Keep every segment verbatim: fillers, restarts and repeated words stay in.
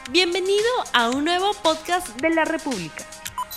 Bienvenido a un nuevo podcast de La República.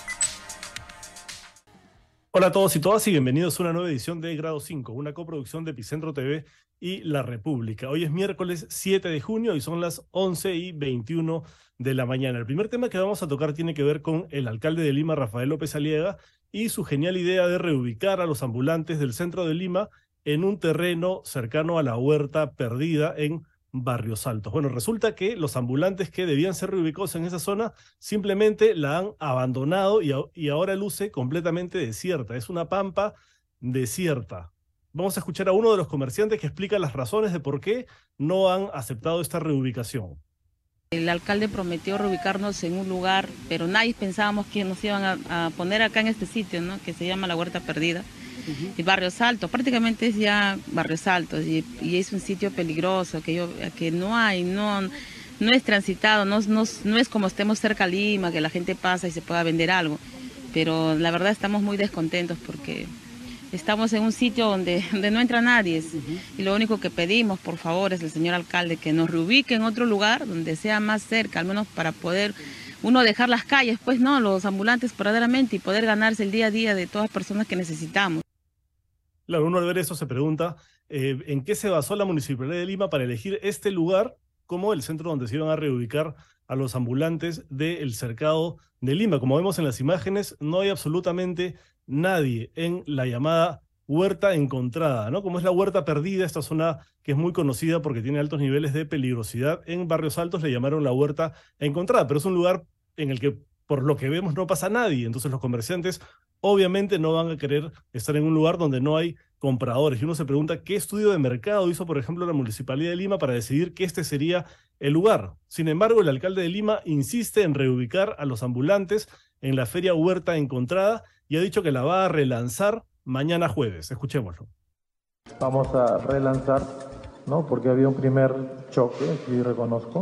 Hola a todos y todas y bienvenidos a una nueva edición de Grado cinco, una coproducción de Epicentro T V y La República. Hoy es miércoles siete de junio y son las once y veintiuno de la mañana. El primer tema que vamos a tocar tiene que ver con el alcalde de Lima, Rafael López Aliaga, y su genial idea de reubicar a los ambulantes del centro de Lima en un terreno cercano a la Huerta Perdida en Barrios Altos. Bueno, resulta que los ambulantes que debían ser reubicados en esa zona simplemente la han abandonado y, a, y ahora luce completamente desierta. Es una pampa desierta. Vamos a escuchar a uno de los comerciantes que explica las razones de por qué no han aceptado esta reubicación. El alcalde prometió reubicarnos en un lugar, pero nadie pensábamos que nos iban a, a poner acá en este sitio, ¿no? Que se llama la Huerta Perdida. Uh-huh. Y Barrios Altos, prácticamente es ya Barrios Altos y, y es un sitio peligroso que, yo, que no hay, no, no es transitado, no, no, no es como estemos cerca a Lima, que la gente pasa y se pueda vender algo, pero la verdad estamos muy descontentos porque estamos en un sitio donde, donde no entra nadie. Uh-huh. Y lo único que pedimos, por favor, es el señor alcalde que nos reubique en otro lugar donde sea más cerca, al menos para poder uno dejar las calles, pues no, los ambulantes verdaderamente y poder ganarse el día a día de todas las personas que necesitamos. Claro, uno al ver eso se pregunta eh, ¿en qué se basó la Municipalidad de Lima para elegir este lugar como el centro donde se iban a reubicar a los ambulantes del cercado de Lima? Como vemos en las imágenes, no hay absolutamente nadie en la llamada Huerta Encontrada, ¿no? Como es la Huerta Perdida, esta zona que es muy conocida porque tiene altos niveles de peligrosidad. En Barrios Altos le llamaron la Huerta Encontrada, pero es un lugar en el que, por lo que vemos, no pasa nadie. Entonces los comerciantes obviamente no van a querer estar en un lugar donde no hay compradores. Y uno se pregunta qué estudio de mercado hizo, por ejemplo, la Municipalidad de Lima para decidir que este sería el lugar. Sin embargo, el alcalde de Lima insiste en reubicar a los ambulantes en la feria Huerta Encontrada y ha dicho que la va a relanzar mañana jueves. Escuchémoslo. Vamos a relanzar, ¿no? Porque había un primer choque, sí reconozco,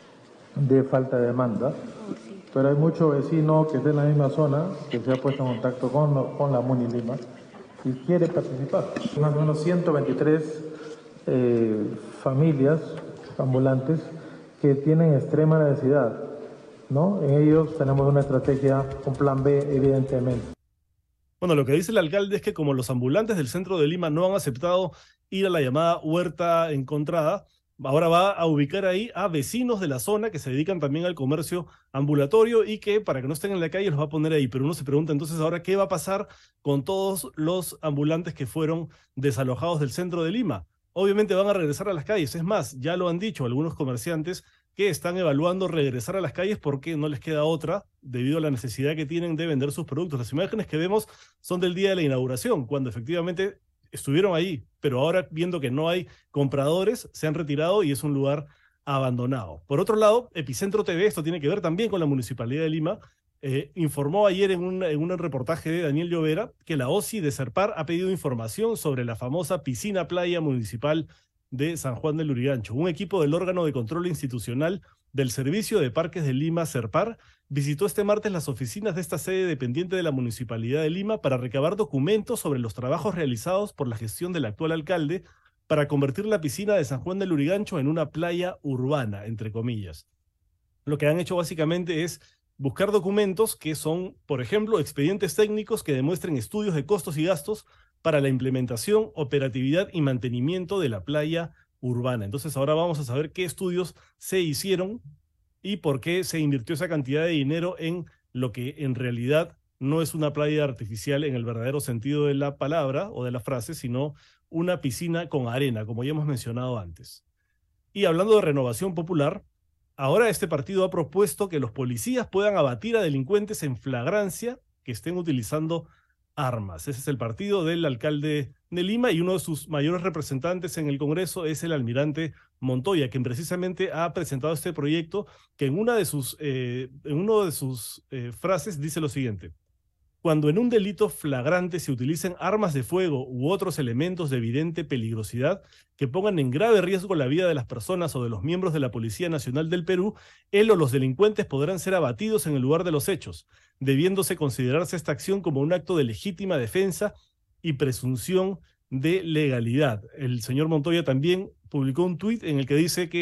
de falta de demanda. Pero hay mucho vecino que está en la misma zona, que se ha puesto en contacto con, con la Muni Lima y quiere participar. Más o menos ciento veintitrés eh, familias ambulantes que tienen extrema necesidad, ¿no? En ellos tenemos una estrategia, un plan B, evidentemente. Bueno, lo que dice el alcalde es que como los ambulantes del centro de Lima no han aceptado ir a la llamada Huerta Encontrada, ahora va a ubicar ahí a vecinos de la zona que se dedican también al comercio ambulatorio y que para que no estén en la calle los va a poner ahí. Pero uno se pregunta entonces ahora qué va a pasar con todos los ambulantes que fueron desalojados del centro de Lima. Obviamente van a regresar a las calles. Es más, ya lo han dicho algunos comerciantes que están evaluando regresar a las calles porque no les queda otra debido a la necesidad que tienen de vender sus productos. Las imágenes que vemos son del día de la inauguración, cuando efectivamente estuvieron ahí, pero ahora viendo que no hay compradores, se han retirado y es un lugar abandonado. Por otro lado, Epicentro T V, esto tiene que ver también con la Municipalidad de Lima, eh, informó ayer en un, en un reportaje de Daniel Llovera que la O S I de Serpar ha pedido información sobre la famosa piscina playa municipal de San Juan del Lurigancho. Un equipo del órgano de control institucional del Servicio de Parques de Lima, Serpar, visitó este martes las oficinas de esta sede dependiente de la Municipalidad de Lima para recabar documentos sobre los trabajos realizados por la gestión del actual alcalde para convertir la piscina de San Juan del Lurigancho en una playa urbana, entre comillas. Lo que han hecho básicamente es buscar documentos que son, por ejemplo, expedientes técnicos que demuestren estudios de costos y gastos para la implementación, operatividad y mantenimiento de la playa urbana. Entonces ahora vamos a saber qué estudios se hicieron y por qué se invirtió esa cantidad de dinero en lo que en realidad no es una playa artificial en el verdadero sentido de la palabra o de la frase, sino una piscina con arena, como ya hemos mencionado antes. Y hablando de renovación popular, ahora este partido ha propuesto que los policías puedan abatir a delincuentes en flagrancia que estén utilizando armas. Ese es el partido del alcalde de Lima y uno de sus mayores representantes en el Congreso es el almirante Montoya, quien precisamente ha presentado este proyecto que en una de sus, eh, en uno de sus eh, frases dice lo siguiente: cuando en un delito flagrante se utilicen armas de fuego u otros elementos de evidente peligrosidad que pongan en grave riesgo la vida de las personas o de los miembros de la Policía Nacional del Perú, él o los delincuentes podrán ser abatidos en el lugar de los hechos, debiéndose considerarse esta acción como un acto de legítima defensa y presunción de legalidad. El señor Montoya también publicó un tuit en el que dice que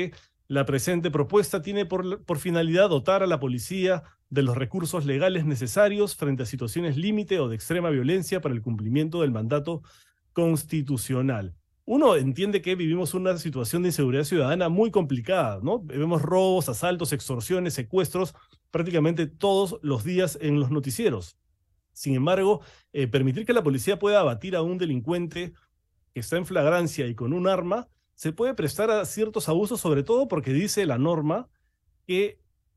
La presente propuesta tiene por, por finalidad dotar a la policía de los recursos legales necesarios frente a situaciones límite o de extrema violencia para el cumplimiento del mandato constitucional. Uno entiende que vivimos una situación de inseguridad ciudadana muy complicada, ¿no? Vemos robos, asaltos, extorsiones, secuestros prácticamente todos los días en los noticieros. Sin embargo, eh, permitir que la policía pueda abatir a un delincuente que está en flagrancia y con un arma se puede prestar a ciertos abusos, sobre todo porque dice la norma que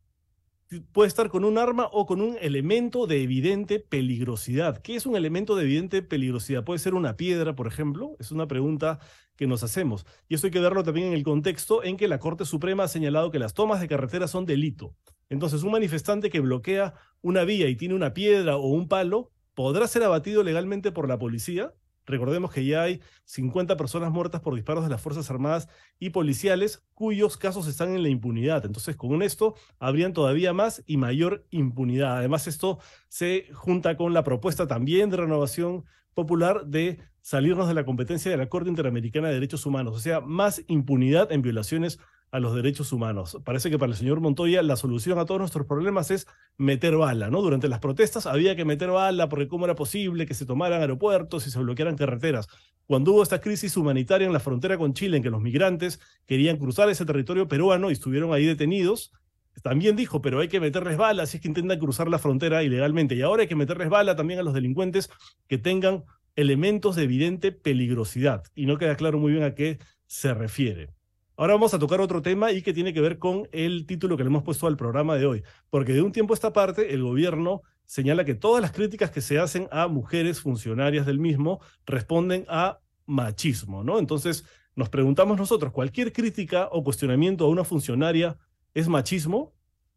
puede estar con un arma o con un elemento de evidente peligrosidad. ¿Qué es un elemento de evidente peligrosidad? ¿Puede ser una piedra, por ejemplo? Es una pregunta que nos hacemos. Y eso hay que verlo también en el contexto en que la Corte Suprema ha señalado que las tomas de carretera son delito. Entonces, un manifestante que bloquea una vía y tiene una piedra o un palo, ¿podrá ser abatido legalmente por la policía? Recordemos que ya hay cincuenta personas muertas por disparos de las Fuerzas Armadas y policiales cuyos casos están en la impunidad. Entonces, con esto habrían todavía más y mayor impunidad. Además, esto se junta con la propuesta también de Renovación Popular de salirnos de la competencia de la Corte Interamericana de Derechos Humanos, o sea, más impunidad en violaciones a los derechos humanos. Parece que para el señor Montoya la solución a todos nuestros problemas es meter bala, ¿no? Durante las protestas había que meter bala porque cómo era posible que se tomaran aeropuertos y se bloquearan carreteras. Cuando hubo esta crisis humanitaria en la frontera con Chile, en que los migrantes querían cruzar ese territorio peruano y estuvieron ahí detenidos, también dijo, pero hay que meterles bala si es que intentan cruzar la frontera ilegalmente. Y ahora hay que meterles bala también a los delincuentes que tengan elementos de evidente peligrosidad. Y no queda claro muy bien a qué se refiere. Ahora vamos a tocar otro tema y que tiene que ver con el título que le hemos puesto al programa de hoy. Porque de un tiempo a esta parte, el gobierno señala que todas las críticas que se hacen a mujeres funcionarias del mismo responden a machismo, ¿no? Entonces, nos preguntamos nosotros, ¿cualquier crítica o cuestionamiento a una funcionaria es machismo?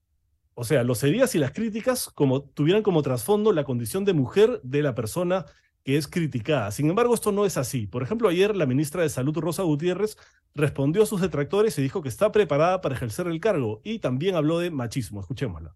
O sea, lo sería si las críticas como, tuvieran como trasfondo la condición de mujer de la persona que es criticada. Sin embargo, esto no es así. Por ejemplo, ayer la ministra de Salud, Rosa Gutiérrez, respondió a sus detractores y dijo que está preparada para ejercer el cargo y también habló de machismo. Escuchémosla.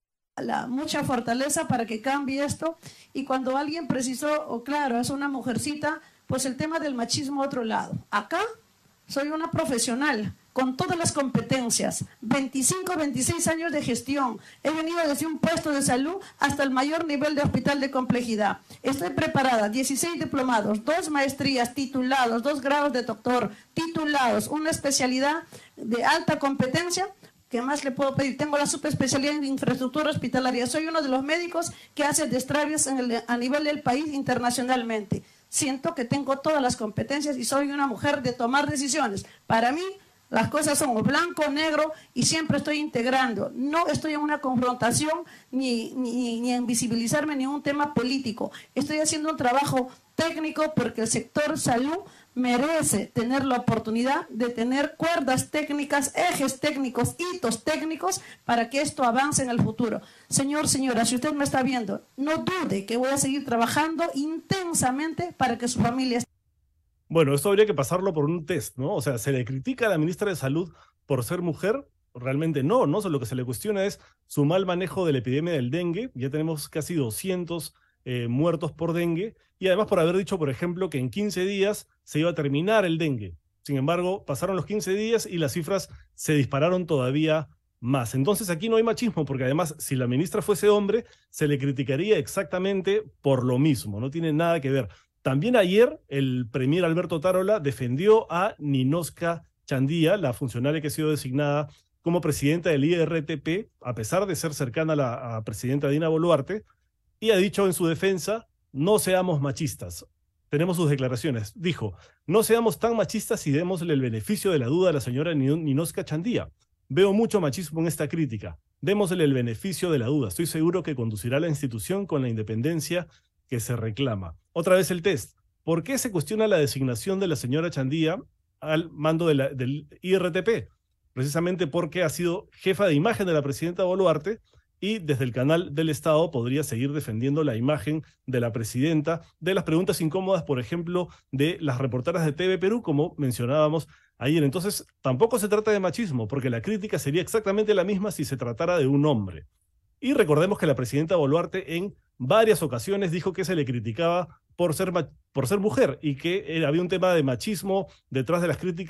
La, mucha fortaleza para que cambie esto, y cuando alguien precisó, o claro, es una mujercita, pues el tema del machismo a otro lado. Acá soy una profesional con todas las competencias, veinticinco, veintiséis años de gestión. He venido desde un puesto de salud hasta el mayor nivel de hospital de complejidad. Estoy preparada, dieciséis diplomados, dos maestrías, titulados, dos grados de doctor, titulados, una especialidad de alta competencia. ¿Qué más le puedo pedir? Tengo la subespecialidad en infraestructura hospitalaria. Soy uno de los médicos que hace destravios en el, a nivel del país internacionalmente. Siento que tengo todas las competencias y soy una mujer de tomar decisiones. Para mí, las cosas son o blanco o negro y siempre estoy integrando. No estoy en una confrontación ni, ni, ni en visibilizarme en ningún tema político. Estoy haciendo un trabajo técnico porque el sector salud merece tener la oportunidad de tener cuerdas técnicas, ejes técnicos, hitos técnicos para que esto avance en el futuro. Señor, señora, si usted me está viendo, no dude que voy a seguir trabajando intensamente para que su familia esté. Bueno, esto habría que pasarlo por un test, ¿no? O sea, ¿se le critica a la ministra de Salud por ser mujer? Realmente no, ¿no? O sea, lo que se le cuestiona es su mal manejo de la epidemia del dengue. Ya tenemos casi doscientos eh, muertos por dengue y además por haber dicho, por ejemplo, que en quince días se iba a terminar el dengue. Sin embargo, pasaron los quince días y las cifras se dispararon todavía más. Entonces aquí no hay machismo, porque además si la ministra fuese hombre, se le criticaría exactamente por lo mismo, no tiene nada que ver. También ayer el premier Alberto Tarola defendió a Ninosca Chandía, la funcionaria que ha sido designada como presidenta del I R T P, a pesar de ser cercana a la a presidenta Dina Boluarte, y ha dicho en su defensa, no seamos machistas. Tenemos sus declaraciones. Dijo, no seamos tan machistas y démosle el beneficio de la duda a la señora Ninosca Chandía. Veo mucho machismo en esta crítica. Démosle el beneficio de la duda. Estoy seguro que conducirá a la institución con la independencia que se reclama. Otra vez el test. ¿Por qué se cuestiona la designación de la señora Chandía al mando de la, del I R T P? Precisamente porque ha sido jefa de imagen de la presidenta Boluarte y desde el canal del Estado podría seguir defendiendo la imagen de la presidenta, de las preguntas incómodas, por ejemplo, de las reporteras de T V Perú, como mencionábamos ayer. Entonces, tampoco se trata de machismo, porque la crítica sería exactamente la misma si se tratara de un hombre. Y recordemos que la presidenta Boluarte en varias ocasiones dijo que se le criticaba por ser, por ser mujer y que había un tema de machismo detrás de las críticas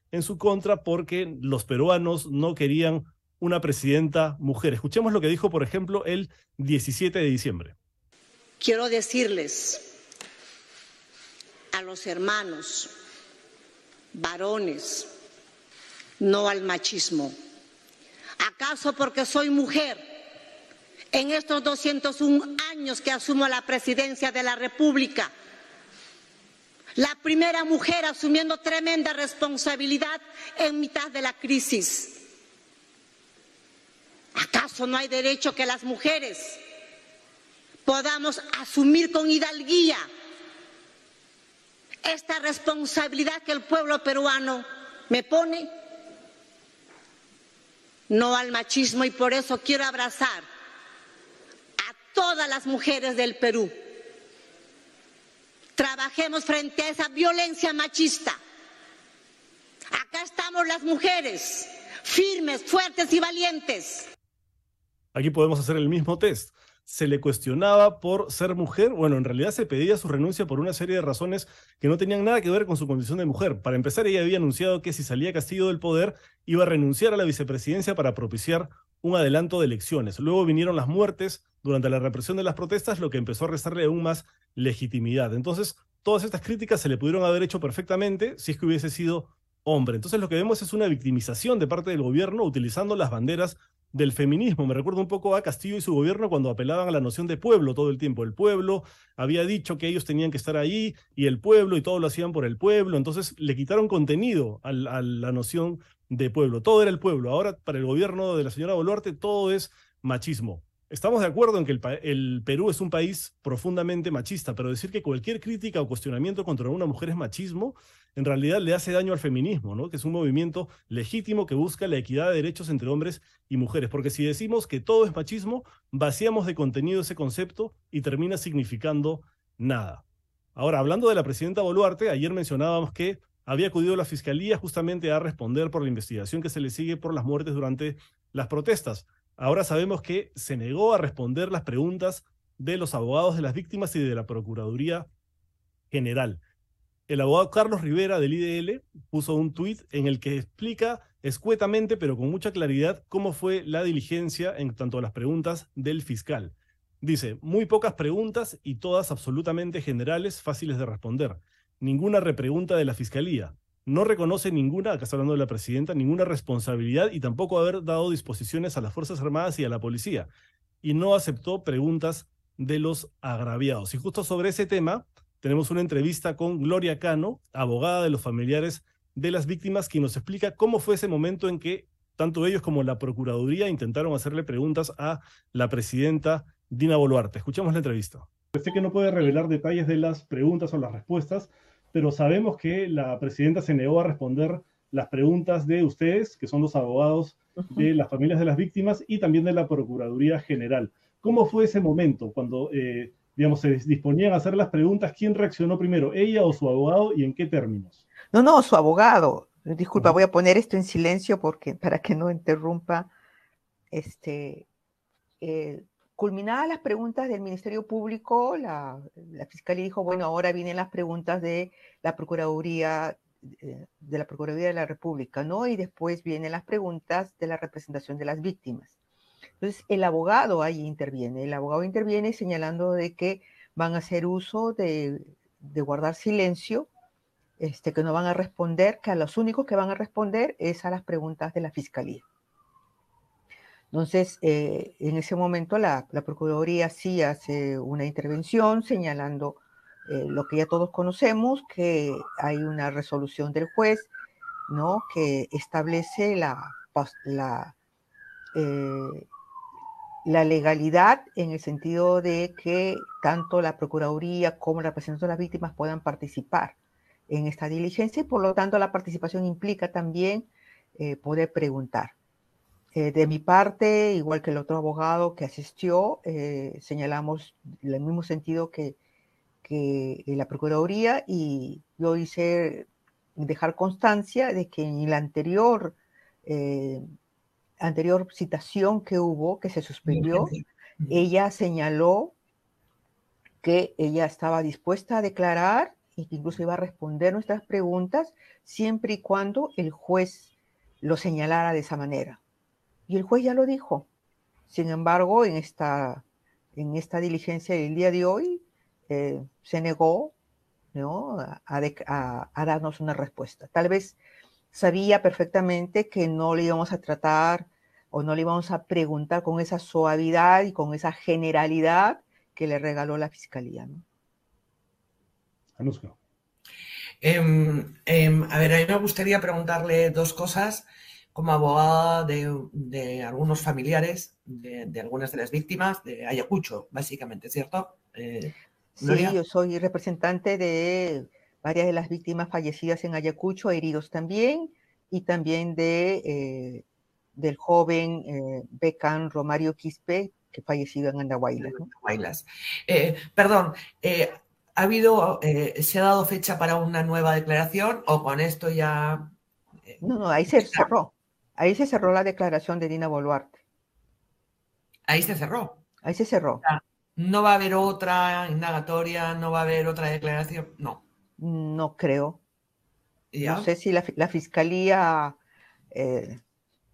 en su contra porque los peruanos no querían una presidenta mujer. Escuchemos lo que dijo, por ejemplo, el diecisiete de diciembre. Quiero decirles a los hermanos, varones, no al machismo. ¿Acaso porque soy mujer, en estos doscientos un años que asumo la presidencia de la República, la primera mujer asumiendo tremenda responsabilidad en mitad de la crisis, acaso no hay derecho que las mujeres podamos asumir con hidalguía esta responsabilidad que el pueblo peruano me pone? No al machismo, y por eso quiero abrazar a todas las mujeres del Perú. Trabajemos frente a esa violencia machista. Acá estamos las mujeres, firmes, fuertes y valientes. Aquí podemos hacer el mismo test. Se le cuestionaba por ser mujer. Bueno, en realidad se pedía su renuncia por una serie de razones que no tenían nada que ver con su condición de mujer. Para empezar, ella había anunciado que si salía Castillo del poder iba a renunciar a la vicepresidencia para propiciar un adelanto de elecciones. Luego vinieron las muertes durante la represión de las protestas, lo que empezó a restarle aún más legitimidad. Entonces, todas estas críticas se le pudieron haber hecho perfectamente si es que hubiese sido hombre. Entonces, lo que vemos es una victimización de parte del gobierno utilizando las banderas del feminismo. Me recuerda un poco a Castillo y su gobierno cuando apelaban a la noción de pueblo todo el tiempo. El pueblo había dicho que ellos tenían que estar ahí y el pueblo, y todo lo hacían por el pueblo. Entonces le quitaron contenido a, a la noción de pueblo. Todo era el pueblo. Ahora para el gobierno de la señora Boluarte todo es machismo. Estamos de acuerdo en que el, el Perú es un país profundamente machista, pero decir que cualquier crítica o cuestionamiento contra una mujer es machismo, en realidad le hace daño al feminismo, ¿no? Que es un movimiento legítimo que busca la equidad de derechos entre hombres y mujeres. Porque si decimos que todo es machismo, vaciamos de contenido ese concepto y termina significando nada. Ahora, hablando de la presidenta Boluarte, ayer mencionábamos que había acudido a la Fiscalía justamente a responder por la investigación que se le sigue por las muertes durante las protestas. Ahora sabemos que se negó a responder las preguntas de los abogados de las víctimas y de la Procuraduría General. El abogado Carlos Rivera del I D L puso un tuit en el que explica escuetamente, pero con mucha claridad, cómo fue la diligencia en tanto a las preguntas del fiscal. Dice, muy pocas preguntas y todas absolutamente generales, fáciles de responder. Ninguna repregunta de la Fiscalía. No reconoce ninguna, acá está hablando de la presidenta, ninguna responsabilidad y tampoco haber dado disposiciones a las Fuerzas Armadas y a la policía. Y no aceptó preguntas de los agraviados. Y justo sobre ese tema tenemos una entrevista con Gloria Cano, abogada de los familiares de las víctimas, quien nos explica cómo fue ese momento en que tanto ellos como la Procuraduría intentaron hacerle preguntas a la presidenta Dina Boluarte. Escuchamos la entrevista. Sé que no puede revelar detalles de las preguntas o las respuestas, pero sabemos que la presidenta se negó a responder las preguntas de ustedes, que son los abogados de las familias de las víctimas y también de la Procuraduría General. ¿Cómo fue ese momento cuando, eh, digamos, se disponían a hacer las preguntas? ¿Quién reaccionó primero, ella o su abogado, y en qué términos? No, no, su abogado. Disculpa, uh-huh. Voy a poner esto en silencio porque para que no interrumpa. Este, eh, culminadas las preguntas del Ministerio Público, la, la Fiscalía dijo, bueno, ahora vienen las preguntas de la Procuraduría, de la Procuraduría de la República, ¿no? Y después vienen las preguntas de la representación de las víctimas. Entonces, el abogado ahí interviene. El abogado interviene señalando de que van a hacer uso de, de guardar silencio, este, que no van a responder, que a los únicos que van a responder es a las preguntas de la Fiscalía. Entonces, eh, en ese momento la, la Procuraduría sí hace una intervención señalando eh, lo que ya todos conocemos, que hay una resolución del juez, ¿no? Que establece la, la, eh, la legalidad en el sentido de que tanto la Procuraduría como la representación de las víctimas puedan participar en esta diligencia y por lo tanto la participación implica también eh, poder preguntar. Eh, de mi parte, igual que el otro abogado que asistió, eh, señalamos en el mismo sentido que, que la Procuraduría, y yo hice dejar constancia de que en la anterior, eh, anterior citación que hubo, que se suspendió, ella señaló que ella estaba dispuesta a declarar y que incluso iba a responder nuestras preguntas siempre y cuando el juez lo señalara de esa manera. Y el juez ya lo dijo. Sin embargo, en esta, en esta diligencia del día de hoy, eh, se negó, ¿no?, a, a, a darnos una respuesta. Tal vez sabía perfectamente que no le íbamos a tratar o no le íbamos a preguntar con esa suavidad y con esa generalidad que le regaló la Fiscalía, ¿no? Anuska. Eh, eh, a ver, a mí me gustaría preguntarle dos cosas como abogada de, de algunos familiares de, de algunas de las víctimas de Ayacucho, básicamente, ¿cierto? Eh, sí, yo soy representante de varias de las víctimas fallecidas en Ayacucho, heridos también, y también de, eh, del joven eh, Becán Romario Quispe, que fallecido en Andahuaylas, ¿no? Andahuaylas. Eh, perdón, eh, ¿ha habido, eh, se ha dado fecha para una nueva declaración o con esto ya...? Eh, no, no, ahí se está. cerró. Ahí se cerró la declaración de Dina Boluarte. Ahí se cerró. Ahí se cerró. Ah, ¿no va a haber otra indagatoria? ¿No va a haber otra declaración? No. No creo. ¿Ya? No sé si la, la Fiscalía... Eh,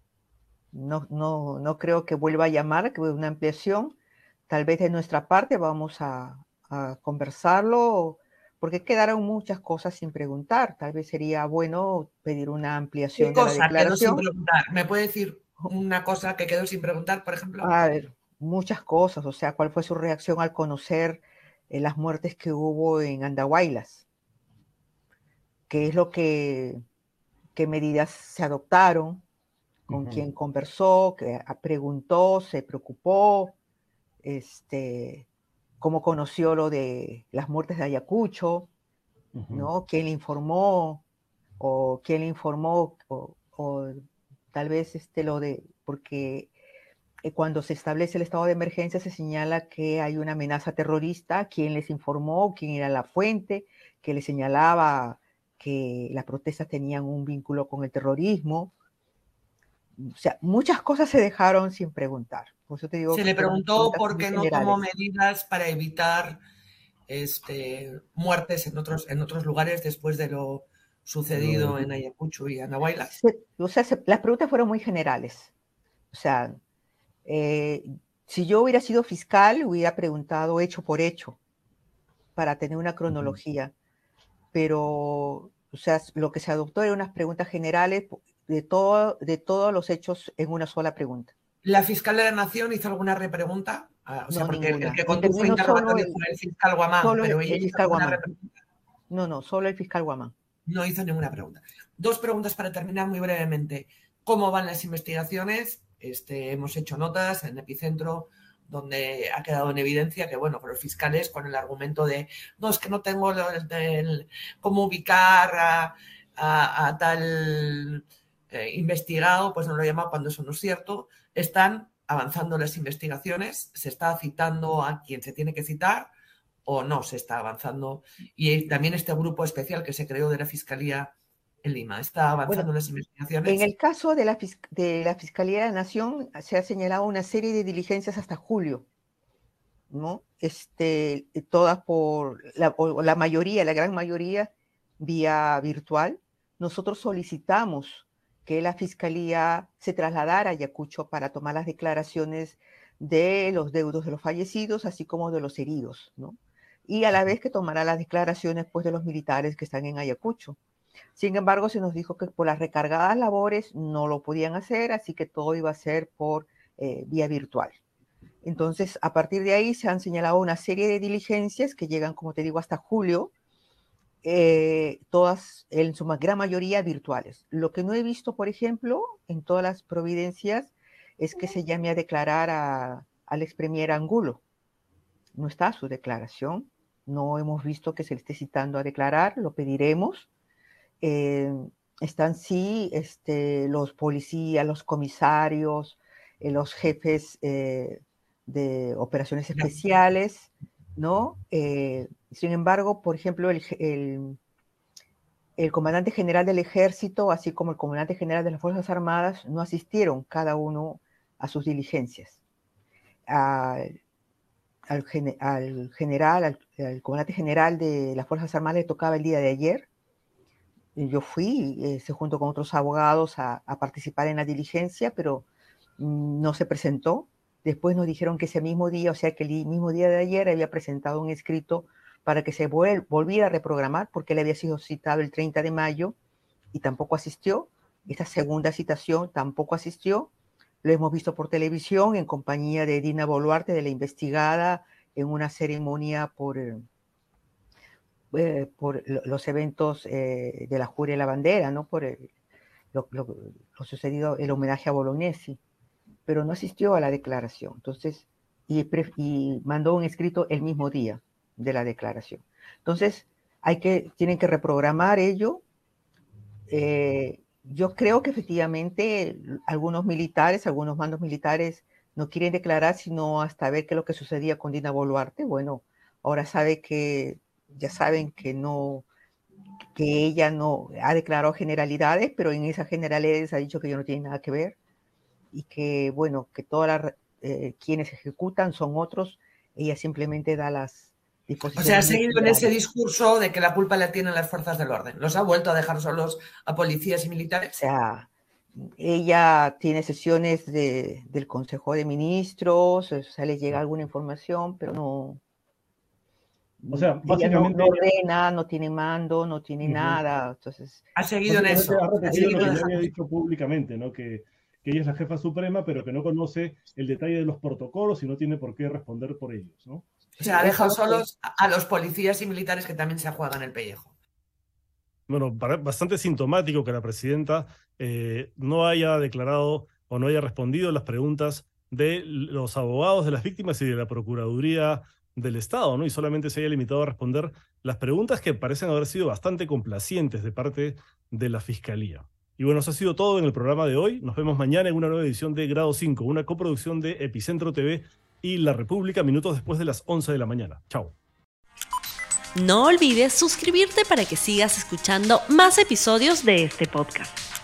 no, no, no creo que vuelva a llamar, que una ampliación. Tal vez de nuestra parte vamos a, a conversarlo, porque quedaron muchas cosas sin preguntar. Tal vez sería bueno pedir una ampliación ¿Qué de la cosa declaración. Quedó sin preguntar? ¿Me puede decir una cosa que quedó sin preguntar, por ejemplo? A ver, muchas cosas. O sea, ¿cuál fue su reacción al conocer eh, las muertes que hubo en Andahuaylas? ¿Qué es lo que, qué medidas se adoptaron? ¿Con uh-huh. quién conversó? ¿Qué preguntó? ¿Se preocupó? Este, ¿Cómo conoció lo de las muertes de Ayacucho? Uh-huh. ¿No? ¿Quién le informó? ¿O quién le informó? O, o tal vez este, lo de... Porque cuando se establece el estado de emergencia se señala que hay una amenaza terrorista. ¿Quién les informó? ¿Quién era la fuente que les señalaba que las protestas tenían un vínculo con el terrorismo? O sea, muchas cosas se dejaron sin preguntar. Por eso te digo se que le preguntó por qué no generales. tomó medidas para evitar este, muertes en otros, en otros lugares después de lo sucedido no, en Ayacucho y Andahuaylas. Se, o sea, se, las preguntas fueron muy generales. O sea, eh, si yo hubiera sido fiscal, hubiera preguntado hecho por hecho para tener una cronología. Uh-huh. Pero, o sea, lo que se adoptó eran unas preguntas generales de, todo, de todos los hechos en una sola pregunta. ¿La fiscal de la Nación hizo alguna repregunta? Ah, o sea, no, porque ninguna. el que condujo el interrogatorio fue el fiscal Guamán, solo pero el, ella el hizo fiscal alguna Guamán. repregunta. No, no, solo el fiscal Guamán. No hizo ninguna pregunta. Dos preguntas para terminar muy brevemente. ¿Cómo van las investigaciones? Este, hemos hecho notas en Epicentro donde ha quedado en evidencia que, bueno, por los fiscales con el argumento de no, es que no tengo el, el, cómo ubicar a, a, a tal eh, investigado, pues no lo llama cuando eso no es cierto. Están avanzando las investigaciones, se está citando a quien se tiene que citar o no se está avanzando. Y también este grupo especial que se creó de la Fiscalía en Lima, ¿está avanzando bueno, las investigaciones? En el caso de la, de la Fiscalía de la Nación se ha señalado una serie de diligencias hasta julio, ¿no? Este, todas por, la, o la mayoría, la gran mayoría, vía virtual. Nosotros solicitamos que la Fiscalía se trasladara a Ayacucho para tomar las declaraciones de los deudos de los fallecidos, así como de los heridos, ¿no? Y a la vez que tomará las declaraciones pues, de los militares que están en Ayacucho. Sin embargo, se nos dijo que por las recargadas labores no lo podían hacer, así que todo iba a ser por eh, vía virtual. Entonces, a partir de ahí se han señalado una serie de diligencias que llegan, como te digo, hasta julio, eh, todas en su gran mayoría virtuales. Lo que no he visto, por ejemplo, en todas las providencias, es que se llame a declarar a, al ex premier Angulo. No está su declaración, no hemos visto que se le esté citando a declarar, lo pediremos. Eh, están sí este, los policías, los comisarios, eh, los jefes eh, de operaciones especiales, ¿no? Eh, sin embargo, por ejemplo, el, el, el comandante general del ejército, así como el comandante general de las Fuerzas Armadas, no asistieron cada uno a sus diligencias. Ah, al, al general, al, al comandante general de las Fuerzas Armadas le tocaba el día de ayer. Yo fui, eh, junto con otros abogados, a, a participar en la diligencia, pero mm, no se presentó. Después nos dijeron que ese mismo día, o sea que el mismo día de ayer, había presentado un escrito para que se vuel volviera a reprogramar, porque él había sido citado el treinta de mayo y tampoco asistió. Esta segunda citación tampoco asistió. Lo hemos visto por televisión en compañía de Dina Boluarte, de la investigada, en una ceremonia por, eh, por los eventos eh, de la Juria de la Bandera, ¿no? Por el, lo, lo, lo sucedido, el homenaje a Bolognesi, pero no asistió a la declaración. Entonces, y, y mandó un escrito el mismo día de la declaración. Entonces, hay que, tienen que reprogramar ello. Eh, Yo creo que efectivamente algunos militares, algunos mandos militares no quieren declarar sino hasta ver qué es lo que sucedía con Dina Boluarte. Bueno, ahora sabe que, ya saben que no, que ella no ha declarado generalidades, pero en esas generalidades ha dicho que ello no tiene nada que ver y que, bueno, que todas las, eh, quienes ejecutan son otros. Ella simplemente da las disposiciones. O sea, ha seguido en ese discurso de que la culpa la tienen las fuerzas del orden. ¿Los ha vuelto a dejar solos a policías y militares? O sea, ella tiene sesiones de, del Consejo de Ministros, o sea, le llega alguna información, pero no... O sea, ella no, básicamente... no ordena, no tiene mando, no tiene uh-huh. nada, entonces... Ha seguido en eso. Ha repetido ha seguido lo que en ya había dicho públicamente, ¿no? Que, que ella es la jefa suprema, pero que no conoce el detalle de los protocolos y no tiene por qué responder por ellos, ¿no? O sea, ha dejado solos a los policías y militares que también se juegan el pellejo. Bueno, bastante sintomático que la presidenta eh, no haya declarado o no haya respondido las preguntas de los abogados de las víctimas y de la Procuraduría del Estado, ¿no? Y solamente se haya limitado a responder las preguntas que parecen haber sido bastante complacientes de parte de la Fiscalía. Y bueno, eso ha sido todo en el programa de hoy. Nos vemos mañana en una nueva edición de Grado cinco, una coproducción de Epicentro T V y La República, minutos después de las once de la mañana. Chao. No olvides suscribirte para que sigas escuchando más episodios de este podcast.